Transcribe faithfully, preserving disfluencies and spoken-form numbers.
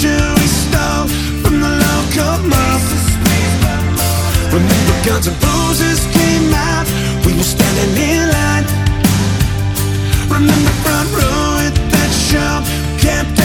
treasure we stole from the local mob. Remember Guns N' Roses came out, we were standing in line. Remember front row at that show, kept